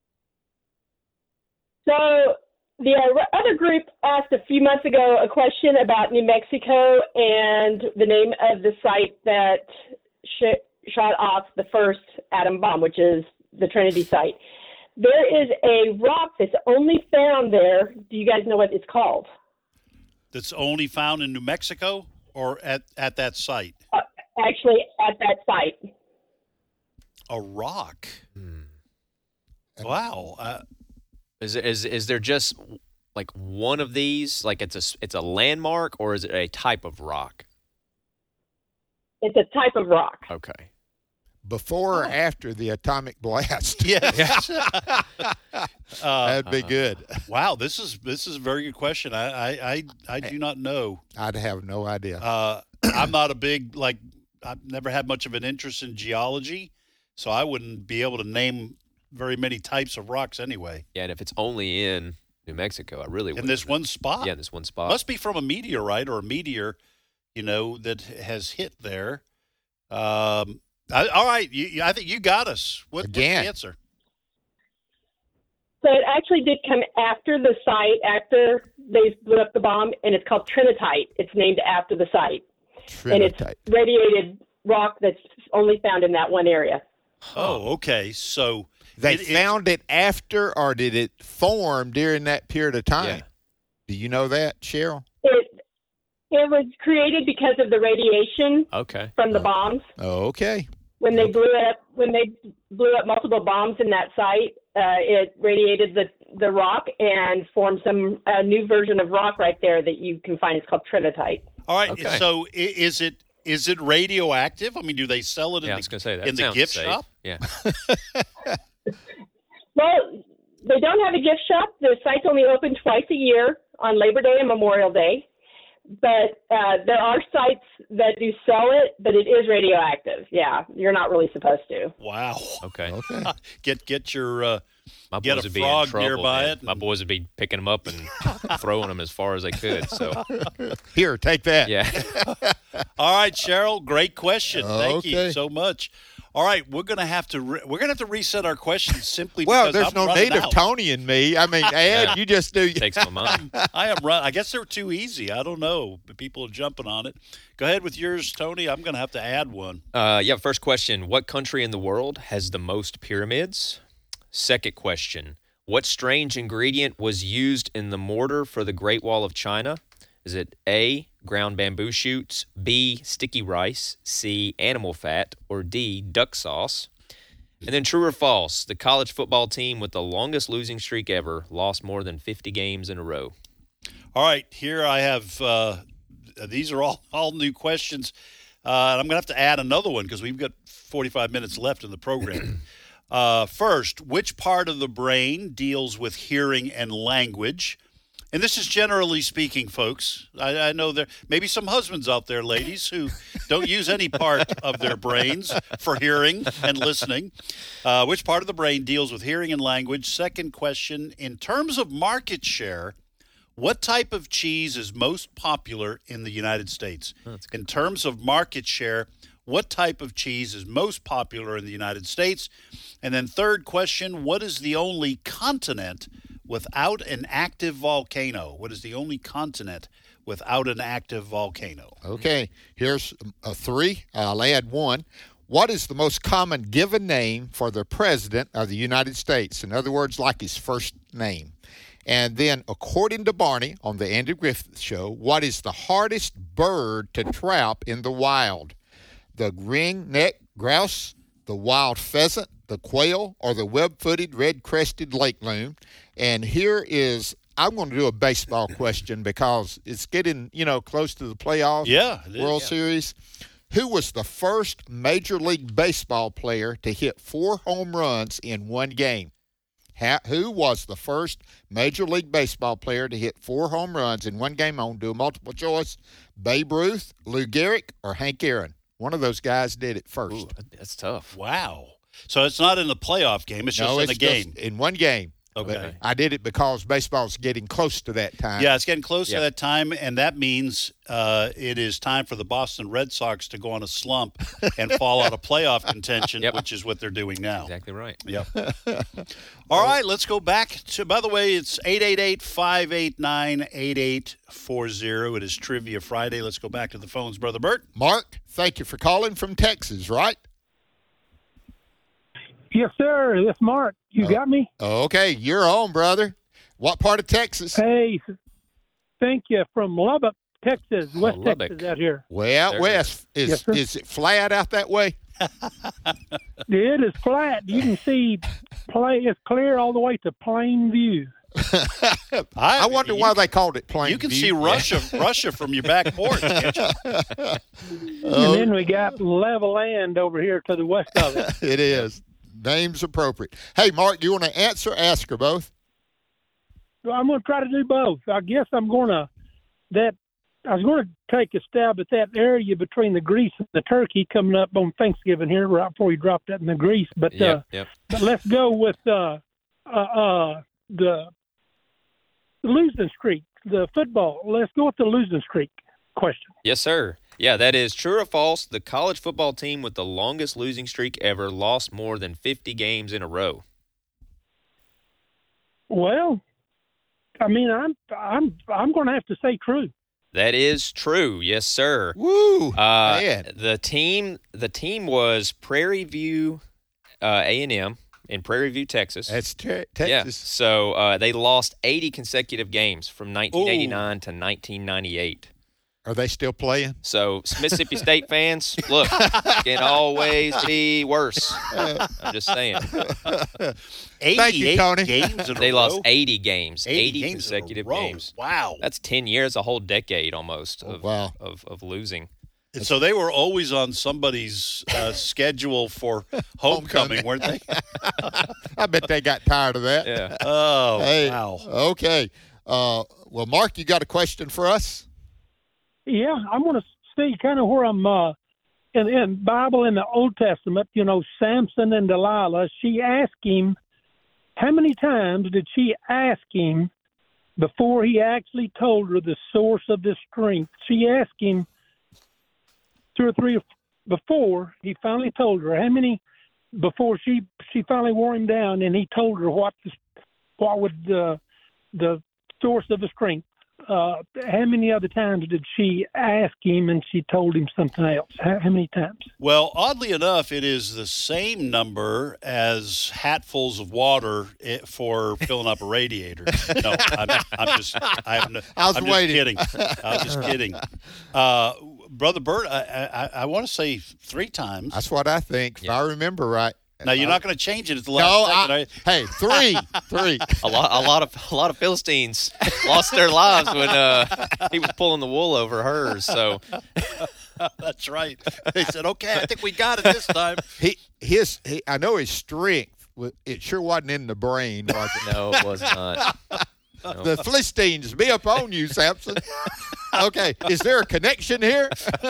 So the uh, other group asked a few months ago a question about New Mexico and the name of the site that sh- shot off the first atom bomb, which is the Trinity site. There is a rock that's only found there. Do you guys know what it's called? That's only found in New Mexico or at, at that site? Uh, actually, at that site. A rock. Hmm. Wow. Uh, Is it- is is there just like one of these? Like it's a it's a landmark, or is it a type of rock? It's a type of rock. Okay. before or after the atomic blast? Yes. uh, That'd be good. Wow, this is this is a very good question. I I, I, I do not know. I'd have no idea. Uh, I'm not a big, like, I've never had much of an interest in geology, so I wouldn't be able to name very many types of rocks anyway. Yeah, and if it's only in New Mexico, I really In wouldn't. this one spot? Yeah, in this one spot. Must be from a meteorite or a meteor, you know, that has hit there. Um, I, all right, you, you- I think you got us. What, what's the Again. answer? So it actually did come after the site, after they blew up the bomb, and it's called Trinitite. It's named after the site. And it's Trinitite. radiated rock that's only found in that one area. Oh, okay. So They it- it- found it after, or did it form during that period of time? Do you know that, Cheryl? It it was created because of the radiation Okay. from the bombs. Oh, okay. When they blew up, when they blew up multiple bombs in that site, uh, it radiated the the rock and formed some a new version of rock right there that you can find. It's called Trinitite. all right. Okay. So i- is it is it radioactive? I mean, do they sell it in Yeah, I the, was going to say that. in the sounds gift safe. shop? Yeah. Well, they don't have a gift shop. The site's only open twice a year on Labor Day and Memorial Day. But uh, there are sites that do sell it, but it is radioactive. Yeah, you're not really supposed to. Wow. Okay. Okay. Get get your uh, My Get boys a would be in frog trouble. nearby man. it My and- boys would be picking them up and throwing them as far as they could. So, Here, take that. yeah. All right, Cheryl. Great question. Thank you Okay. so much. All right, we're gonna have to re- we're gonna have to reset our questions simply Well, because there's I'm no running need of out. Tony and me. I mean, Ed, Yeah. you just do. Takes my mind. I am run. I guess they're too easy. I don't know, but people are jumping on it. Go ahead with yours, Tony. I'm gonna have to add one. Uh, yeah, first question. What country in the world has the most pyramids? Second question. What strange ingredient was used in the mortar for the Great Wall of China? Is it A, ground bamboo shoots, B, sticky rice, C, animal fat, or D, duck sauce? And then true or false, the college football team with the longest losing streak ever lost more than fifty games in a row. All right, here I have. Uh, these are all all new questions. Uh, and I'm gonna have to add another one because we've got forty-five minutes left in the program. uh, first, which part of the brain deals with hearing and language? And this is generally speaking, folks. I, I know there may be some husbands out there, ladies, who don't use any part of their brains for hearing and listening. Uh, which part of the brain deals with hearing and language? Second question, in terms of market share, what type of cheese is most popular in the United States? In terms of market share, what type of cheese is most popular in the United States? And then third question, what is the only continent without an active volcano? What is the only continent without an active volcano? Okay, here's a three. I'll add one. What is the most common given name for the President of the United States? In other words, like his first name. And then, according to Barney on the Andy Griffith Show, what is the hardest bird to trap in the wild? The ring-necked grouse, the wild pheasant, the quail, or the web-footed red-crested lake loon? And here is, I'm going to do a baseball question because it's getting, you know, close to the playoffs. Yeah, it is, World yeah. Series. Who was the first Major League Baseball player to hit four home runs in one game? How, who was the first Major League Baseball player to hit four home runs in one game? On do a multiple choice. Babe Ruth, Lou Gehrig, or Hank Aaron? One of those guys did it first. Ooh, that's tough. Wow. So it's not in the playoff game. It's just no, in it's the game. just in one game. Okay. I did it because baseball's getting close to that time. Yeah, it's getting close Yeah. to that time, and that means uh, it is time for the Boston Red Sox to go on a slump and fall out of playoff contention, Yep. which is what they're doing now. Exactly right. Yep. All right, let's go back to, by the way, it's eight eight eight, five eight nine, eight eight four zero. It is Trivia Friday. Let's go back to the phones, Brother Bert. Mark, thank you for calling from Texas, right? Yes, sir. This Mark. You got me? Okay, you're on, brother. What part of Texas? Hey, thank you. From Lubbock, Texas, West Lubbock. Texas out here. Way out There west. it is. Is Yes, sir. is it flat out that way? It is flat. You can see play. It's clear all the way to Plain View. I, I wonder you, why they called it Plainview. You can see Russia, Russia from your back porch, can't you? And then we got level land over here to the west of it. It is. Name's appropriate. Hey, Mark, do you want to answer, ask, or both? Well, I'm going to try to do both. I guess I'm going to that. I was going to take a stab at that area between the grease and the turkey coming up on Thanksgiving here, right before you drop that in the grease. But Yep, uh, yep. but let's go with uh, uh, uh, the losing streak, the football. Let's go with the losing streak question. Yes, sir. Yeah, that is true or false. The college football team with the longest losing streak ever lost more than fifty games in a row. Well, I mean, I'm I'm I'm going to have to say true. That is true. Yes, sir. Woo! Uh, man. the team the team was Prairie View uh, A and M in Prairie View, Texas. That's te- Yeah. Texas. So uh, they lost eighty consecutive games from nineteen eighty-nine to nineteen ninety-eight. Are they still playing? So Mississippi State fans, look, can always be worse. I'm just saying. Thank you, Tony. games in a They row? lost eighty games, eighty eighty, games in a consecutive row. games. Wow. That's ten years, a whole decade almost of, wow. of, of losing. And so they were always on somebody's uh, schedule for homecoming, weren't they? I bet they got tired of that. Yeah. Oh, Hey, wow. Okay. Uh, well, Mark, you got a question for us? Yeah, I'm going to see kind of where I'm uh, in, in Bible in the Old Testament. You know, Samson and Delilah. She asked him, how many times did she ask him before he actually told her the source of the strength? She asked him two or three before he finally told her. How many before she she finally wore him down and he told her what the, what would the the source of the strength? Uh, how many other times did she ask him and she told him something else? How, how many times? Well, oddly enough, it is the same number as hatfuls of water i- for filling up a radiator. No, I'm, I'm just, I'm, I was I'm just waiting. kidding. I'm just kidding. Uh, Brother Bert, I, I, I want to say three times. That's what I think, if I remember right. Now you're not going to change it at the last No, second. I, are you? hey, three, three. A lot, a lot of, a lot of Philistines lost their lives when uh, he was pulling the wool over hers. So That's right. They said, "Okay, I think we got it this time." He, his, he, I know his strength. wa- It sure wasn't in the brain, was it? no, it was not. No. The Philistines be upon you, Samson. Okay, is there a connection here?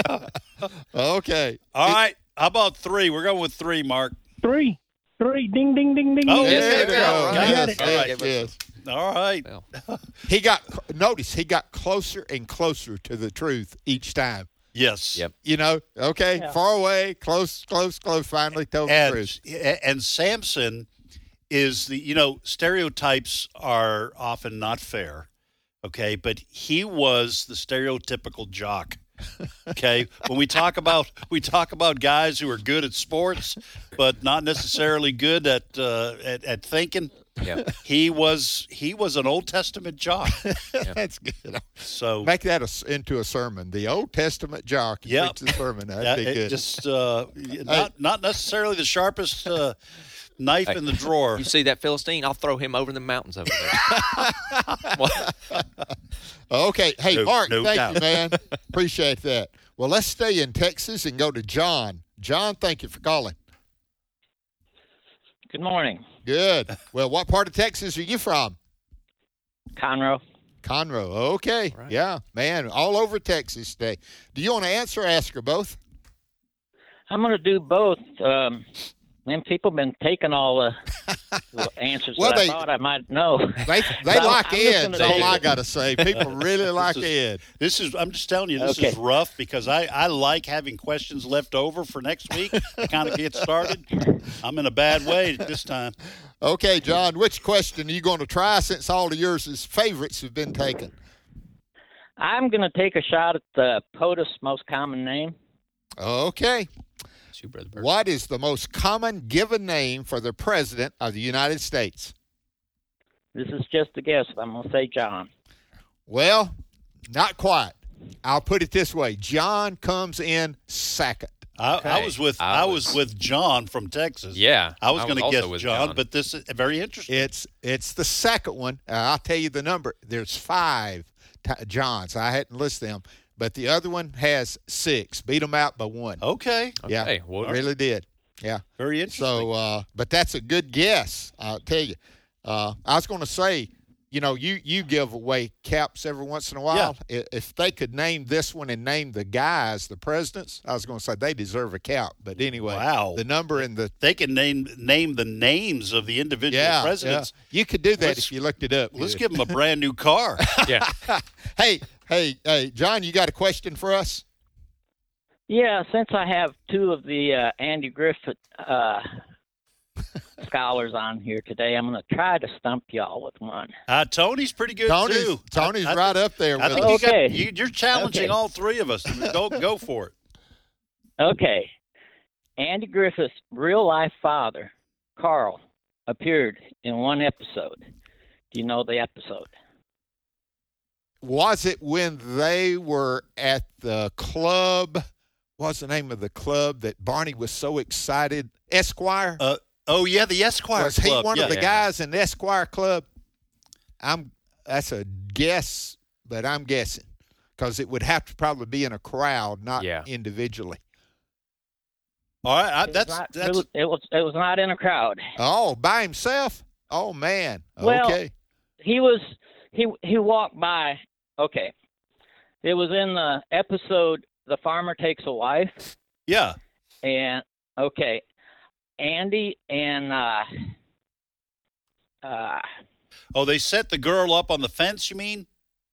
Okay. All right. How about three? We're going with three, Mark. Three, three, ding, ding, ding, ding. Oh, ding. yes, There you there go. we go. Got Yes, it. All right. yes, yes. All right. Well, He got, notice, he got closer and closer to the truth each time. Yes. Yep. You know, okay, Yeah. far away, close, close, close, finally told the And truth. and Samson is the you know stereotypes are often not fair, okay, but he was the stereotypical jock. Okay, when we talk about we talk about guys who are good at sports, but not necessarily good at uh, at, at thinking. yeah. He was he was an Old Testament jock. That's good. So Make that a s into a sermon. The Old Testament jock. Yep. Preach the sermon. That'd yeah, be it good. just uh, not not necessarily the sharpest uh, knife Hey, in the drawer. You see that Philistine? I'll throw him over the mountains over there. What? Okay. Hey, No- Mark, no thank doubt. you, man. Appreciate that. Well, let's stay in Texas and go to John. John, thank you for calling. Good morning. Good. Well, what part of Texas are you from? Conroe. Conroe. Okay. Right. Yeah, man, all over Texas today. Do you want to answer or ask her both? I'm going to do both. Um, them people been taking all the the answers Well, that they- I thought I might know. They they But like I'm just Ed. gonna That's all do- I got to say. People really like is- Ed. This is, I'm just telling you, this Okay. is rough because I, I like having questions left over for next week to kind of get started. I'm in a bad way this time. Okay, John, which question are you going to try since all of yours' favorites have been taken? I'm going to take a shot at the POTUS most common name. Okay. It's you, Brother Bert. What is the most common given name for the President of the United States? This is just a guess. I'm going to say John. Well, not quite. I'll put it this way. John comes in second. I, Okay. I was with I I was- was with John from Texas. Yeah, I was I was going to also guess with John, John. but this is very interesting. It's it's the second one. Uh, I'll tell you the number. There's five t- Johns. I hadn't listed them, but the other one has six. Beat them out by one. Okay. Yeah, Okay, well- really did. Yeah, very interesting. So, uh, but that's a good guess. I'll tell you. Uh, I was going to say, you know, you you give away caps every once in a while. I- If they could name this one and name the guys, the presidents, I was going to say they deserve a cap. But anyway, Wow. the number in the They can name name the names of the individual yeah, presidents. yeah. You could do that Let's- if you looked it up. Let's good. give them a brand new car. Yeah. hey, hey, hey, John, you got a question for us? Yeah, since I have two of the uh, Andy Griffith uh, scholars on here today, I'm going to try to stump y'all with one. Uh, Tony's pretty good Tony's, too. Tony's I- I right think- up there I with think us. you got, Okay. you, you're challenging Okay. all three of us. Go go for it. Okay. Andy Griffith's real life father, Carl, appeared in one episode. Do you know the episode? Was it when they were at the club? What's the name of the club that Barney was so excited? Esquire? Uh, oh yeah, the Esquire was Club. he one yeah. of the Yeah. guys in the Esquire Club? I'm. That's a guess, but I'm guessing because it would have to probably be in a crowd, not Yeah. individually. All right, I, It was that's not- that's it was, it was it was not in a crowd. Oh, by himself? Oh man. Well, Okay. He was he he walked by. Okay, it was in the episode "The Farmer Takes a Wife," yeah. and okay, Andy and uh, uh, Oh, they set the girl up on the fence. You mean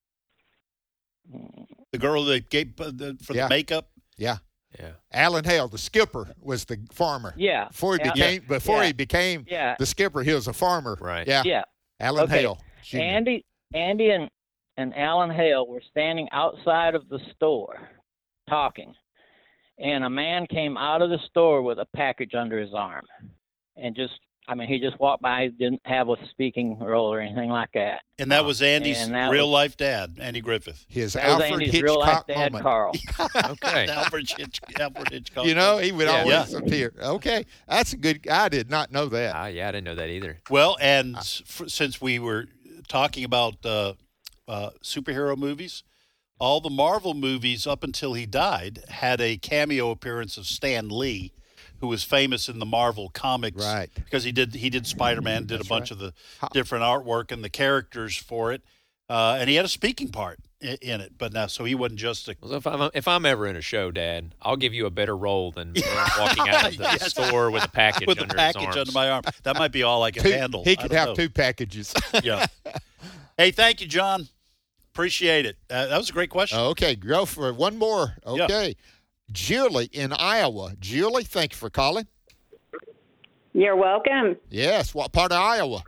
the girl that gave uh, the, for Yeah. the makeup? Yeah. Yeah. Alan Hale, the skipper, was the farmer. yeah, Before he Al- became before yeah. he became yeah, the skipper, he was a farmer. Right. Yeah. yeah. Alan Okay. Hale. Junior Andy, Andy, and and Alan Hale were standing outside of the store, talking, and a man came out of the store with a package under his arm, and just, I mean, he just walked by. He didn't have a speaking role or anything like that. And that was Andy's And that real was- life dad, Andy Griffith. His That was Alfred Andy's Hitchcock real life dad, moment. Carl. Okay. Alfred, Hitch, Alfred Hitchcock. You know, he would Yeah. always Yeah. appear. Okay, that's a good. I did not know that. Ah, yeah, I didn't know that either. Well, and f- since we were talking about uh, uh, superhero movies, all the Marvel movies up until he died had a cameo appearance of Stan Lee, who was famous in the Marvel comics, Right. Because he did he did Spider Man, did That's a bunch right. of the How- different artwork and the characters for it, uh, and he had a speaking part in, in it. But now, so he wasn't just a Well, if I'm if I'm ever in a show, Dad, I'll give you a better role than walking out of the Yes. store with a package with a under package his arms. under my arm. That might be all I can Two- handle. he I could don't have know. two packages. Yeah. Hey, thank you, John. Appreciate it. Uh, that was a great question. Okay, go for one more. Yeah. Okay. Julie in Iowa. Julie, thank you for calling. You're welcome. Yes. What part of Iowa?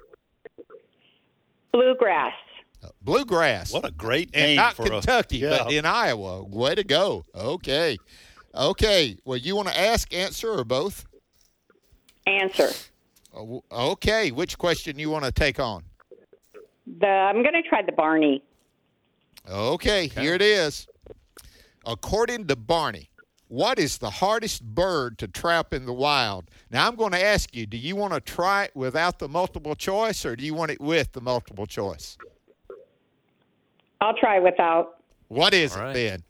Bluegrass. Bluegrass. What a great And name not for Kentucky, a but in Iowa. Way to go. Okay. Okay. Well, you want to ask, answer, or both? Answer. Oh, okay. Which question you want to take on? The I'm going to try the Barney. Okay, here it is. According to Barney, what is the hardest bird to trap in the wild? Now, I'm going to ask you, do you want to try it without the multiple choice, or do you want it with the multiple choice? I'll try without. What is All it right. then?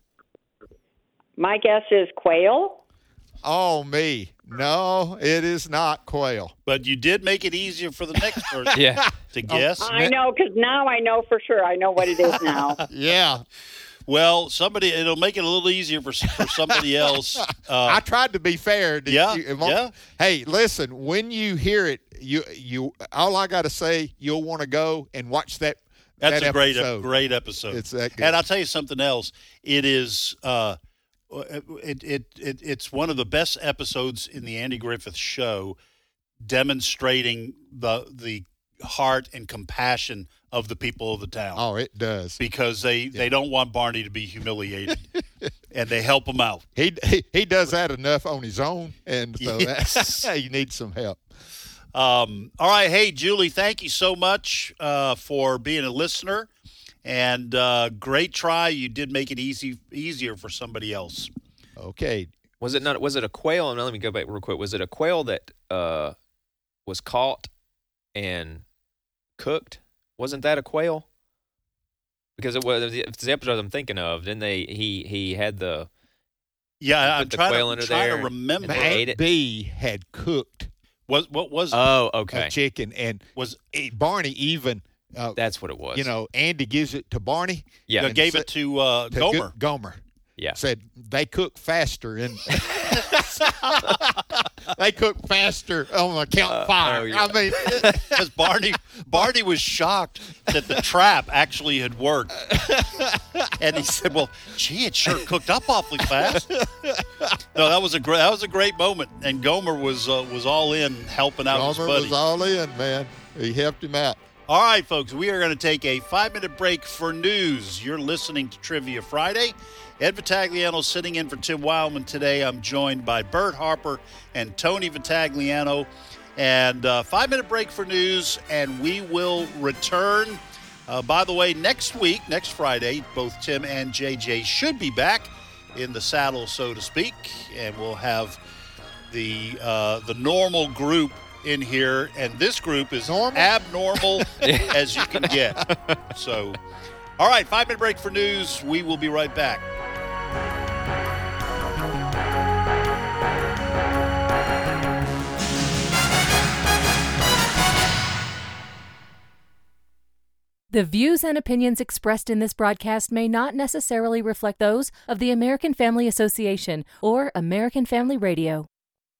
My guess is quail. Oh, me. No, it is not quail. But you did make it easier for the next person Yeah. to guess. I know, because now I know for sure. I know what it is now. Yeah. Well, somebody it'll make it a little easier for, for somebody else. Uh, I tried to be fair. Did yeah, you- yeah. Hey, listen, when you hear it, you you all I got to say, you'll want to go and watch that. That's that a great, episode. great episode. It's that good. And I'll tell you something else. It is, uh, it, it, it, it's one of the best episodes in the Andy Griffith Show, demonstrating the the heart and compassion of the people of the town. Oh, it does. Because they, they don't want Barney to be humiliated, and they help him out. He, he he does that enough on his own, and so Yes. that's, you need some help. Um, all right. Hey, Julie, thank you so much uh, for being a listener. And uh, great try. You did make it easy easier for somebody else. Okay. Was it not? Was it a quail? Now let me go back real quick. Was it a quail that uh, was caught and cooked? Wasn't that a quail? Because it was it's the episode I'm thinking of. Then they he he had the yeah. I'm put the trying, quail to, under trying there to remember. and they ate it. B had cooked Was what was Oh, okay. a chicken, and was it, Barney even. Uh, That's what it was. You know, Andy gives it to Barney. Yeah. and gave sa- it to uh, to Gomer. Go- Gomer. Yeah. Said they cook faster and they cook faster on a campfire. Uh, oh, yeah. I mean, Because Barney Barney was shocked that the trap actually had worked, and he said, "Well, gee, it sure cooked up awfully fast." No, that was a great that was a great moment, and Gomer was uh, was all in helping out his Gomer buddy. was all in, man. He helped him out. All right, folks, we are going to take a five-minute break for news. You're listening to Trivia Friday. Ed Vitagliano sitting in for Tim Wildman today. I'm joined by Bert Harper and Tony Vitagliano. And uh, five-minute break for news, and we will return. Uh, by the way, next week, next Friday, both Tim and J J should be back in the saddle, so to speak, and we'll have the uh, the normal group in here, and this group is Normal? abnormal as you can get. So, all right, five-minute break for news. We will be right back. The views and opinions expressed in this broadcast may not necessarily reflect those of the American Family Association or American Family Radio.